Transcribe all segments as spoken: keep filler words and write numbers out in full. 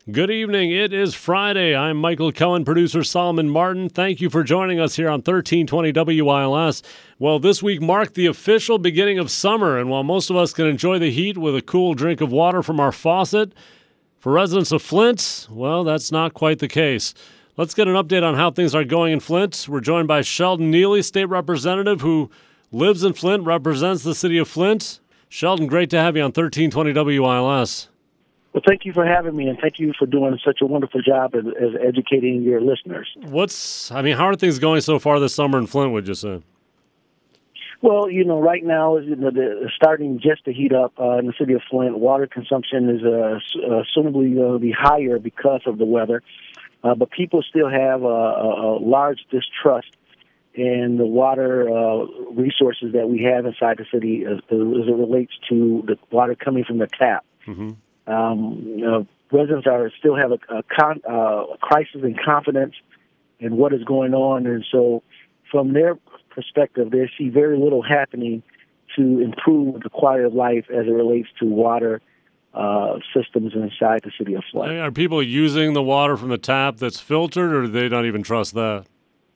Good evening. It is Friday. I'm Michael Cohen, producer Solomon Martin. Thank you for joining us here on thirteen twenty W I L S. Well, this week marked the official beginning of summer, and while most of us can enjoy the heat with a cool drink of water from our faucet, for residents of Flint, well, that's not quite the case. Let's get an update on how things are going in Flint. We're joined by Sheldon Neely, state representative who lives in Flint, represents the city of Flint. Sheldon, great to have you on thirteen twenty W I L S. Well, thank you for having me, and thank you for doing such a wonderful job as, as educating your listeners. What's, I mean, how are things going so far this summer in Flint, would you say? Well, you know, right now is you know, the, starting just to heat up uh, in the city of Flint. Water consumption is uh, assumably going to be higher because of the weather, uh, but people still have a, a, a large distrust in the water uh, resources that we have inside the city as, as it relates to the water coming from the tap. Mm-hmm. Um, you know, residents are still have a, a, con, uh, a crisis in confidence in what is going on, and so from their perspective, they see very little happening to improve the quality of life as it relates to water uh, systems inside the city of Flint. Are people using the water from the tap that's filtered, or do they not even trust that?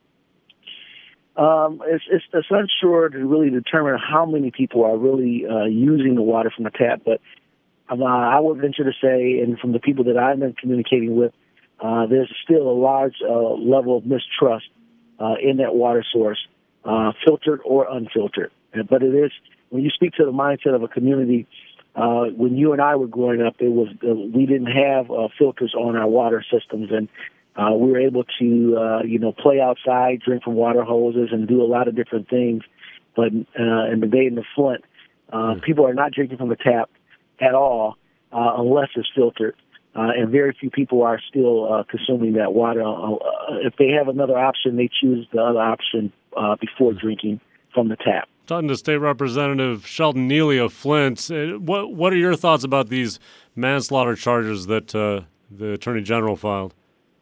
Um, it's, it's, it's unsure to really determine how many people are really uh, using the water from the tap, but Uh, I would venture to say, and from the people that I've been communicating with, uh, there's still a large uh, level of mistrust uh, in that water source, uh, filtered or unfiltered. But it is, when you speak to the mindset of a community, uh, when you and I were growing up, it was uh, we didn't have uh, filters on our water systems, and uh, we were able to, uh, you know, play outside, drink from water hoses, and do a lot of different things. But uh, in the day in the Flint, uh, mm. people are not drinking from the tap at all, uh, unless it's filtered. Uh, and very few people are still uh, consuming that water. Uh, if they have another option, they choose the other option uh, before drinking from the tap. Talking to State Representative Sheldon Neely of Flint, what what are your thoughts about these manslaughter charges that uh, the Attorney General filed?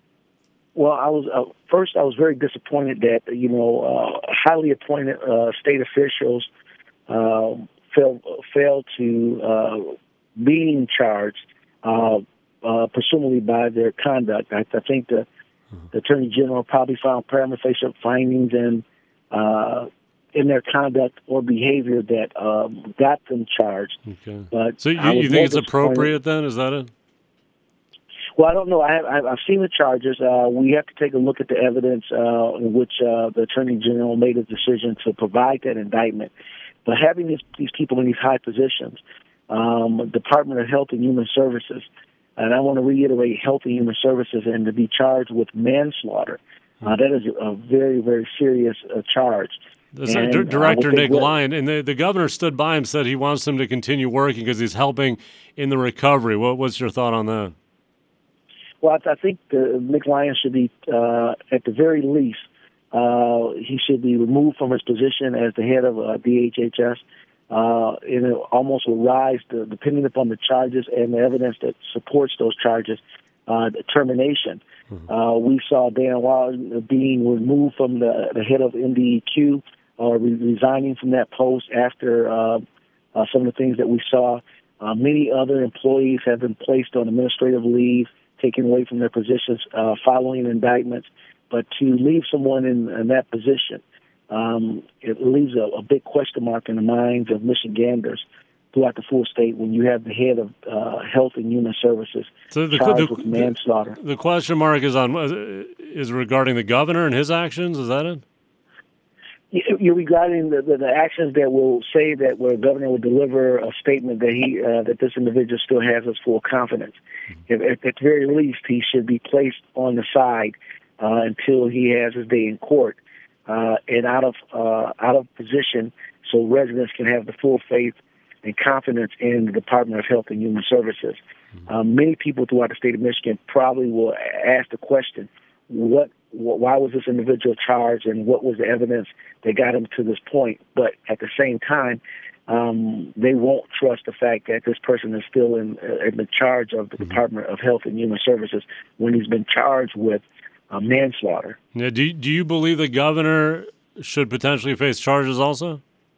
Well, I was uh, first. I was very disappointed that you know uh, highly appointed uh, state officials uh, failed failed to uh, being charged, uh, uh, presumably by their conduct. I, I think the, mm-hmm. the Attorney General probably found prima facie findings in uh, in their conduct or behavior that um, got them charged. Okay. But so you, you think it's appropriate then? Is that it? Well, I don't know. I have, I've seen the charges. Uh, we have to take a look at the evidence uh, in which uh, the Attorney General made a decision to provide that indictment. But having these, these people in these high positions, Um, Department of Health and Human Services, and I want to reiterate Health and Human Services, and to be charged with manslaughter. Uh, that is a very, very serious uh, charge. And, D- Director uh, Nick Lyon, and the, the governor stood by him, said he wants him to continue working because he's helping in the recovery. What, what's your thought on that? Well, I, I think the, Nick Lyon should be, uh, at the very least, uh, he should be removed from his position as the head of uh, D H H S. Uh, and it almost will rise, to, depending upon the charges and the evidence that supports those charges, uh, the termination. Mm-hmm. Uh, we saw Dan Wilder being removed from the, the head of M D E Q, or re- resigning from that post after uh, uh, some of the things that we saw. Uh, many other employees have been placed on administrative leave, taken away from their positions uh, following indictments. But to leave someone in, in that position, Um, it leaves a, a big question mark in the minds of Michiganders throughout the full state when you have the head of uh, Health and Human Services so the, charged the, with manslaughter. The, the question mark is on is regarding the governor and his actions. Is that it? You're regarding the, the, the actions that will say that where the governor will deliver a statement that he uh, that this individual still has his full confidence. Mm-hmm. If, at the very least, he should be placed on the side uh, until he has his day in court. Uh, and out of uh, out of position, so residents can have the full faith and confidence in the Department of Health and Human Services. Mm-hmm. Um, many people throughout the state of Michigan probably will ask the question, "What? Wh- why was this individual charged, and what was the evidence that got him to this point?" But at the same time, um, they won't trust the fact that this person is still in, uh, in the charge of the mm-hmm. Department of Health and Human Services when he's been charged with Uh, manslaughter. Yeah, do, do you believe the governor should potentially face charges also?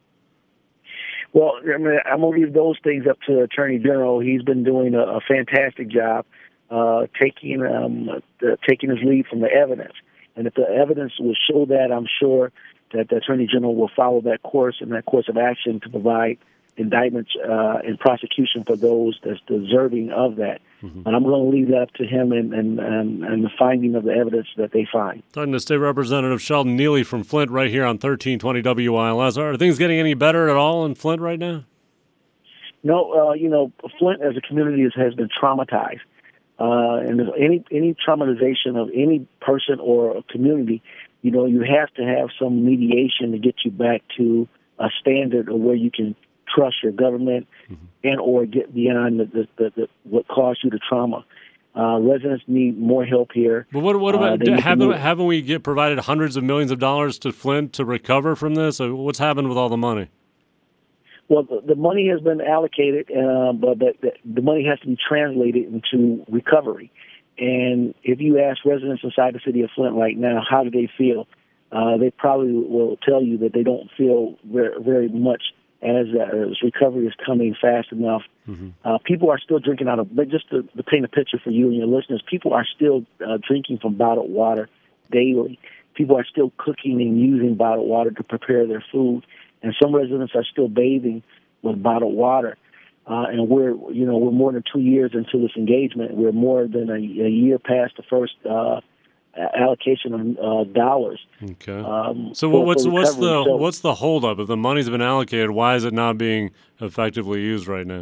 Well, I mean, I'm going to leave those things up to the Attorney General. He's been doing a, a fantastic job uh, taking um, the, taking his lead from the evidence. And if the evidence will show that, I'm sure that the Attorney General will follow that course and that course of action to provide indictments uh, and prosecution for those that's deserving of that. Mm-hmm. And I'm going to leave that up to him and, and, and, and the finding of the evidence that they find. Talking to State Representative Sheldon Neely from Flint right here on thirteen twenty W I L S. Are things getting any better at all in Flint right now? No, uh, you know, Flint as a community has, has been traumatized. Uh, and any any traumatization of any person or a community, you know, you have to have some mediation to get you back to a standard of where you can trust your government mm-hmm. and or get beyond the, the, the, the what caused you the trauma. Uh, residents need more help here. But what, what about uh, haven't haven't we get provided hundreds of millions of dollars to Flint to recover from this? What's happened with all the money? Well, the, the money has been allocated, uh, but the, the, the money has to be translated into recovery. And if you ask residents inside the city of Flint right now, how do they feel? Uh, they probably will tell you that they don't feel very, very much as, uh, as recovery is coming fast enough. Mm-hmm. Uh, people are still drinking out of, but just to, to paint a picture for you and your listeners, people are still uh, drinking from bottled water daily. People are still cooking and using bottled water to prepare their food. And some residents are still bathing with bottled water. Uh, and we're, you know, we're more than two years into this engagement. We're more than a, a year past the first uh, allocation of uh, dollars. Okay. Um, so for, what's for what's the so, what's the holdup? If the money's been allocated, why is it not being effectively used right now?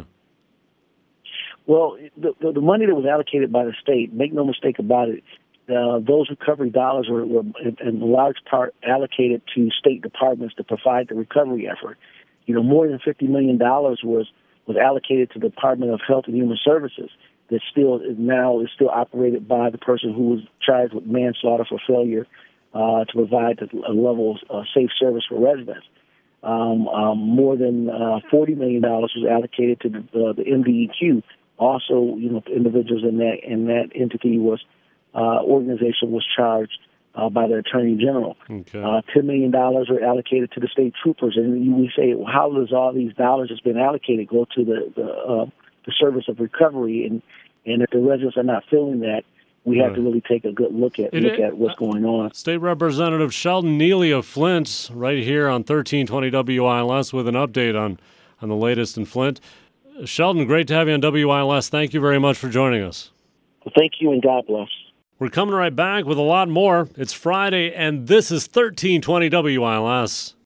Well, the, the, the money that was allocated by the state, make no mistake about it, Uh, those recovery dollars were, were in, in large part allocated to state departments to provide the recovery effort. You know, more than fifty million dollars was, was allocated to the Department of Health and Human Services that still is now is still operated by the person who was charged with manslaughter for failure uh, to provide a level of uh, safe service for residents. Um, um, more than uh, forty million dollars was allocated to the, uh, the M D E Q. Also, you know, individuals in that in that entity was Uh, organization was charged uh, by the Attorney General. Okay. Uh, ten million dollars were allocated to the state troopers. And we say, well, how does all these dollars that's been allocated go to the the, uh, the service of recovery? And, and if the residents are not feeling that, we have right. to really take a good look at it, look at what's going on. State Representative Sheldon Neely of Flint right here on thirteen twenty W I L S with an update on, on the latest in Flint. Sheldon, great to have you on W I L S. Thank you very much for joining us. Well, thank you, and God bless. We're coming right back with a lot more. It's Friday, and this is thirteen twenty W I L S.